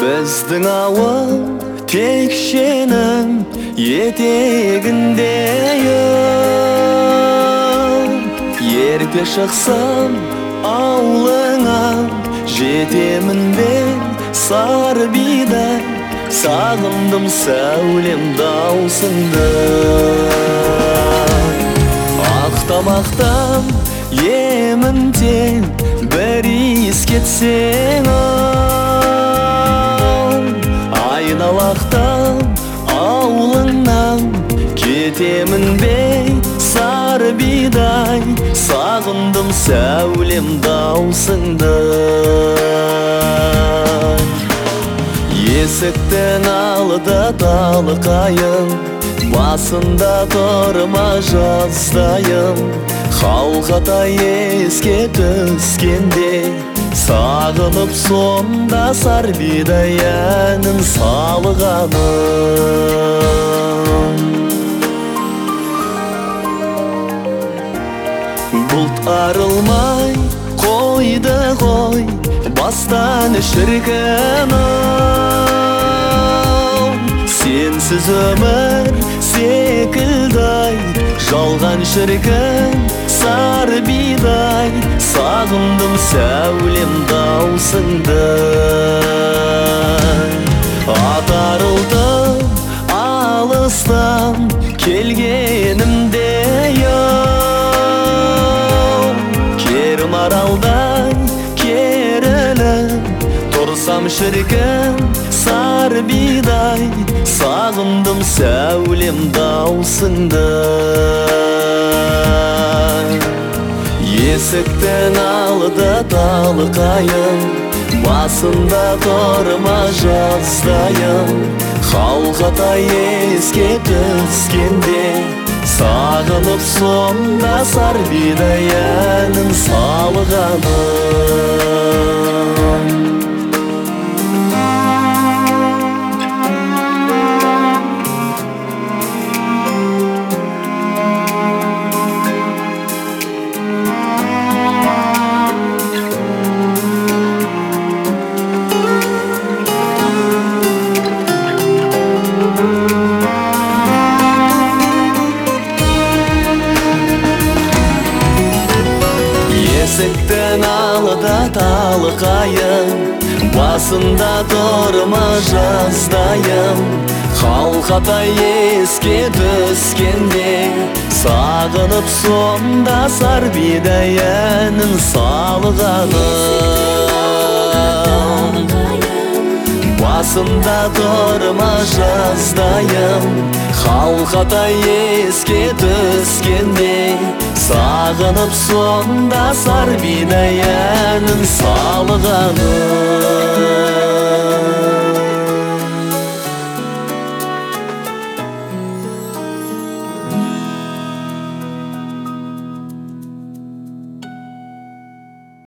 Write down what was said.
Біздің ауыл текшенің етегінде ерте шықсам ауылыңа жетемін бе сары бидай сағындым сәулем даусыңды ақтамақтан емін тен бір иіс кетсең айналақтан ауылыңнан кетемін бе сары бидай сағындым сәулем даусыңды есіктен алда талқайын басында тұрма жаздайын халқатай еске түскенде сағынып сонда сары бидай әнін салғаным бұлт арылмай қойды ғой бастан шіркін сенсіз өмір секілді жалған шіркін сары бидай сағындым сәулем даусыңды атарылдым алыстан келгенімде кермаралдай керіліп тұрсам шіркін сары бидай сағындым сәулем даусыңды есіктен алда талқайын басында тұрма жаздайын халқатай еске түскенде сағынып сонда сары бидай әнін салғаным есіктен алда талқайын басында тұрма жаздайын халқатай еске түскенде сағынып сонда сары бидай әнін салғаным басында тұрма жаздайын халқатай еске түскенде сағынып сонда сары бидай әнін салғаным